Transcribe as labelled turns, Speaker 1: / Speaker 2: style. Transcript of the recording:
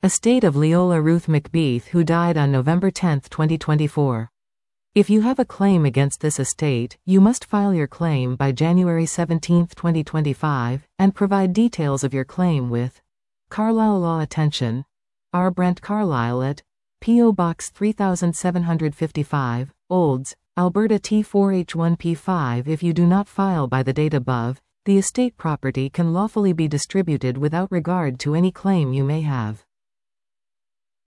Speaker 1: Estate of Leola Ruth McBeath, who died on November 10, 2024. If you have a claim against this estate, you must file your claim by January 17, 2025, and provide details of your claim with Carlisle Law. Attention. R. Brent Carlisle at P.O. Box 3755, Olds, Alberta T4H1P5. If you do not file by the date above, the estate property can lawfully be distributed without regard to any claim you may have.